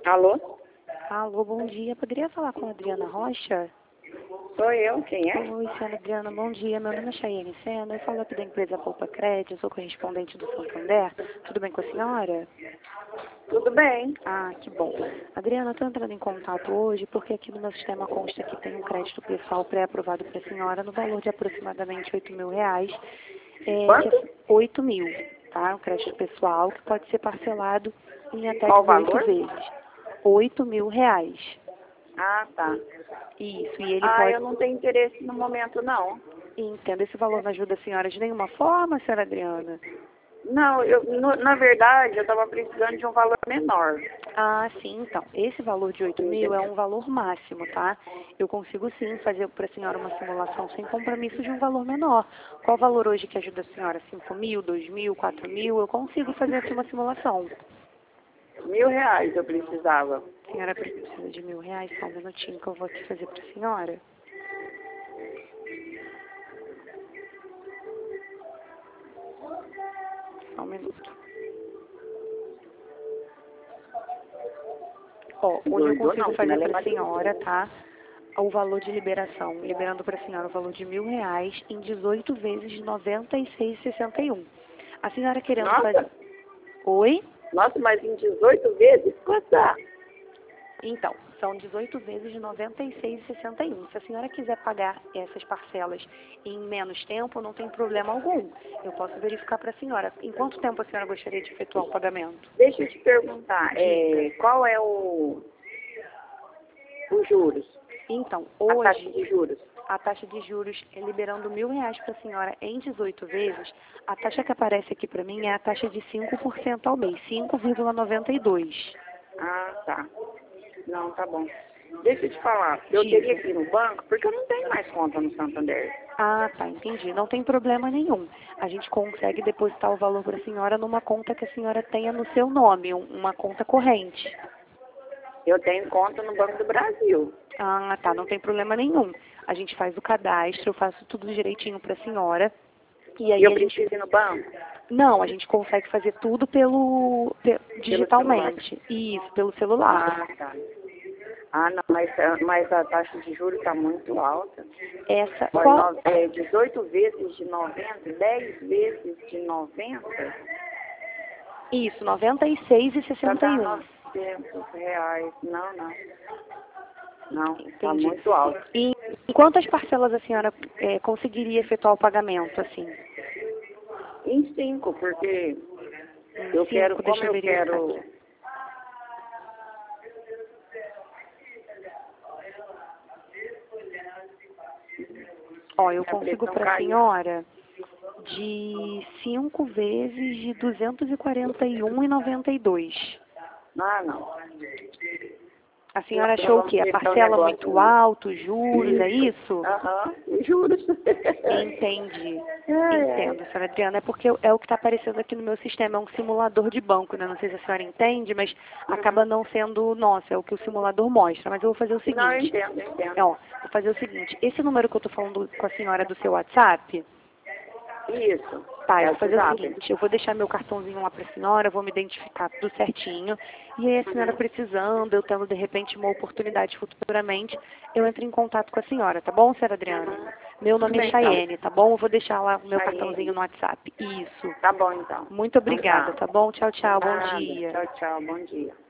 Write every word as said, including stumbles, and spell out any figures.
Alô? Alô, bom dia. Poderia falar com a Adriana Rocha? Sou eu, quem é? Oi, senhora Adriana, bom dia. Meu nome é Chayene Sena, eu falo aqui da empresa Poupa Crédito, sou correspondente do Santander. Tudo bem com a senhora? Tudo bem. Ah, que bom. Adriana, estou entrando em contato hoje porque aqui no meu sistema consta que tem um crédito pessoal pré-aprovado para a senhora no valor de aproximadamente oito mil reais. É, Quanto? que é oito mil, tá? Um crédito pessoal que pode ser parcelado em até Qual o dezoito valor? vezes. Oito mil reais. Ah, tá. Isso, e ele Ah, pode... eu não tenho interesse no momento, não. Entendo, esse valor não ajuda a senhora de nenhuma forma, senhora Adriana? Não, eu, no- na verdade, eu estava precisando de um valor menor. Ah, sim, então. Esse valor de oito mil é um valor máximo, tá? Eu consigo sim fazer para a senhora uma simulação sem compromisso de um valor menor. Qual o valor hoje que ajuda a senhora? Cinco mil, dois mil, quatro mil? Eu consigo fazer aqui uma simulação. Mil reais eu precisava. A senhora precisa de mil reais? Só um minutinho que eu vou aqui fazer para a senhora. Só um minuto. Ó, hoje eu Doido consigo não, fazer senão ela é para a mais senhora, tá? O valor de liberação, liberando para a senhora o valor de mil reais em dezoito vezes de noventa e seis reais e sessenta e um. A senhora querendo fazer... Nossa, Oi? nossa, mas em dezoito vezes? Quanto dá? Então, são dezoito vezes de noventa e seis reais e sessenta e um. Se a senhora quiser pagar essas parcelas em menos tempo, não tem problema algum. Eu posso verificar para a senhora. Em quanto tempo a senhora gostaria de efetuar o pagamento? Deixa eu te perguntar, Diga. é, qual é o, os juros? Então, A taxa hoje, de juros? a taxa de juros, é liberando mil reais para a senhora em dezoito vezes, a taxa que aparece aqui para mim é a taxa de cinco por cento ao mês, cinco vírgula noventa e dois. Ah, tá. Não, tá bom. Deixa eu te falar, eu Diga. teria que ir no banco, porque eu não tenho mais conta no Santander. Ah, tá, entendi. Não tem problema nenhum. A gente consegue depositar o valor para a senhora numa conta que a senhora tenha no seu nome, um- uma conta corrente. Eu tenho conta no Banco do Brasil. Ah, tá, não tem problema nenhum. A gente faz o cadastro, eu faço tudo direitinho para a senhora. E E aí eu a gente... preciso ir no banco Não, a gente consegue fazer tudo pelo, pe- pelo celular. digitalmente. Isso, pelo celular. Ah, tá. Ah, não, mas, mas a taxa de juros está muito alta. Essa, Olha, qual? no- é, dezoito vezes de noventa, dez vezes de noventa, Isso, noventa e seis reais e já sessenta dá e um. novecentos reais. Não, não. Não, está Entendi. muito alto. E em quantas parcelas a senhora eh, conseguiria efetuar o pagamento, assim? Em cinco, porque Em eu cinco, quero, como deixa eu eu verificar quero... aqui. Ó, eu A consigo pressão para a caiu. senhora de cinco vezes de duzentos e quarenta e um reais e noventa e dois. Ah, não. A Não, senhora não achou o vamos quê? A fechar o parcela negócio, muito não. alto, juros, é Isso. isso? Aham, juros. Entendi. Ai, ai. Entendo, senhora Adriana. É porque é o que está aparecendo aqui no meu sistema. É um simulador de banco, né? Não sei se a senhora entende, mas acaba Uhum. não sendo nosso. É o que o simulador mostra. Mas eu vou fazer o Não, eu seguinte. entendo, eu entendo. Ó, vou fazer o seguinte. Esse número que eu estou falando com a senhora do seu WhatsApp... Isso. Tá, É eu o vou fazer o WhatsApp. seguinte, eu vou deixar meu cartãozinho lá para a senhora, vou me identificar tudo certinho, e aí a senhora Uhum. precisando, eu tendo de repente uma oportunidade futuramente, eu entro em contato com a senhora, tá bom, senhora Adriana? Uhum. Meu Tudo nome é bem, então. Chayene, tá bom? Eu vou deixar lá o meu Chayene. cartãozinho no WhatsApp. Isso. Tá bom, então. Muito Então obrigada, tá. tá bom? Tchau, tchau, bom Nada. dia. Tchau, tchau. Bom dia.